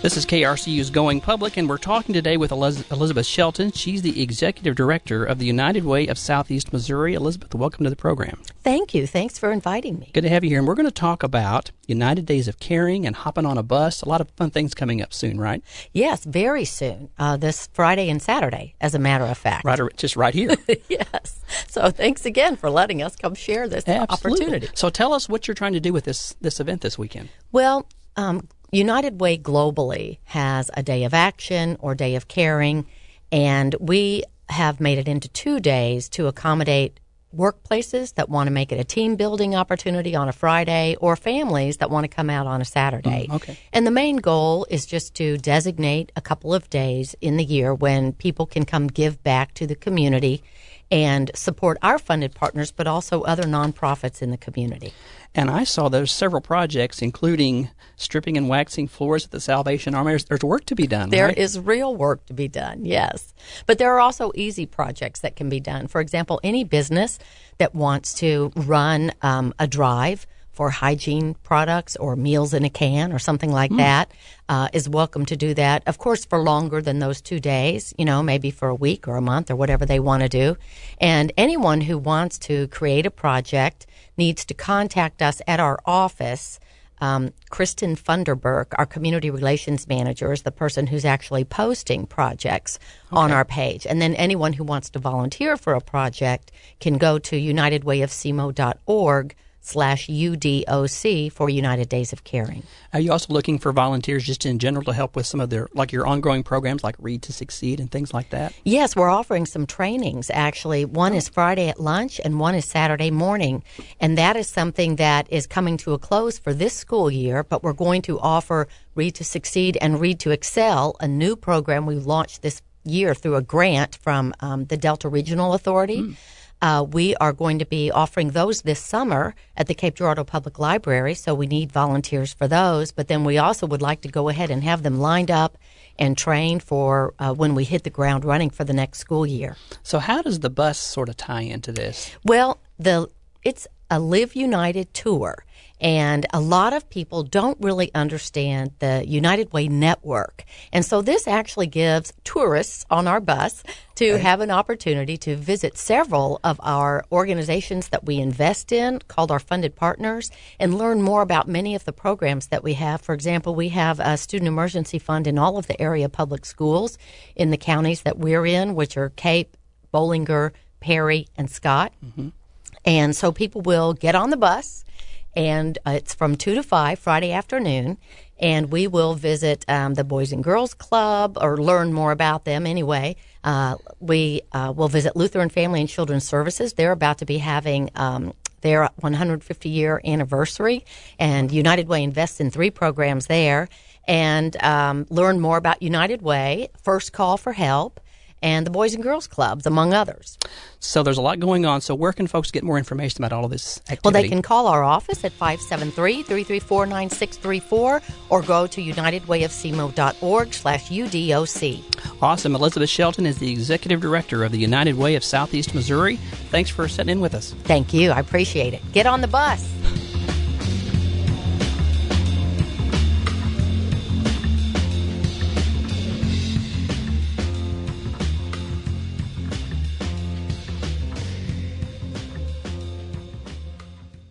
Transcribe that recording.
This is KRCU's Going Public, and we're talking today with Elizabeth Shelton. She's the Executive Director of the United Way of Southeast Missouri. Elizabeth, welcome to the program. Thank you. Thanks for inviting me. Good to have you here. And we're going to talk about United Days of Caring and hopping on a bus. A lot of fun things coming up soon, right? Yes, very soon. This Friday and Saturday, as a matter of fact. Right, just right here. Yes. So thanks again for letting us come share this opportunity. So tell us what you're trying to do with this event this weekend. Well, United Way globally has a day of action or day of caring, and we have made it into 2 days to accommodate workplaces that want to make it a team building opportunity on a Friday or families that want to come out on a Saturday. Okay. And the main goal is just to designate a couple of days in the year when people can come give back to the community and support our funded partners, but also other nonprofits in the community. And I saw there's several projects, including stripping and waxing floors at the Salvation Army. There's work to be done, There right? is real work to be done, yes. But there are also easy projects that can be done. For example, any business that wants to run a drive for hygiene products or meals in a can or something like that is welcome to do that. Of course, for longer than those 2 days, maybe for a week or a month or whatever they want to do. And anyone who wants to create a project needs to contact us at our office. Kristen Funderburk, our community relations manager, is the person who's actually posting projects on our page. And then anyone who wants to volunteer for a project can go to unitedwayofsemo.org/UDOC for United Days of Caring. Are you also looking for volunteers just in general to help with some of your ongoing programs like Read to Succeed and things like that? Yes, we're offering some trainings, actually. One is Friday at lunch and one is Saturday morning. And that is something that is coming to a close for this school year, but we're going to offer Read to Succeed and Read to Excel, a new program we launched this year through a grant from the Delta Regional Authority. We are going to be offering those this summer at the Cape Girardeau Public Library, so we need volunteers for those. But then we also would like to go ahead and have them lined up and trained for when we hit the ground running for the next school year. So how does the bus sort of tie into this? Well, it's a Live United tour. And a lot of people don't really understand the United Way network. And so this actually gives tourists on our bus to have an opportunity to visit several of our organizations that we invest in, called our funded partners, and learn more about many of the programs that we have. For example, we have a student emergency fund in all of the area public schools in the counties that we're in, which are Cape, Bollinger, Perry, and Scott. Mm-hmm. And so people will get on the bus, and it's from 2 to 5 Friday afternoon, and we will visit the Boys and Girls Club or learn more about them anyway. We will visit Lutheran Family and Children's Services. They're about to be having their 150-year anniversary, and United Way invests in 3 programs there, and learn more about United Way, First Call for Help, and the Boys and Girls Clubs, among others. So there's a lot going on. So where can folks get more information about all of this activity? Well, they can call our office at 573-334-9634 or go to unitedwayofsemo.org/UDOC. Awesome. Elizabeth Shelton is the Executive Director of the United Way of Southeast Missouri. Thanks for sitting in with us. Thank you. I appreciate it. Get on the bus.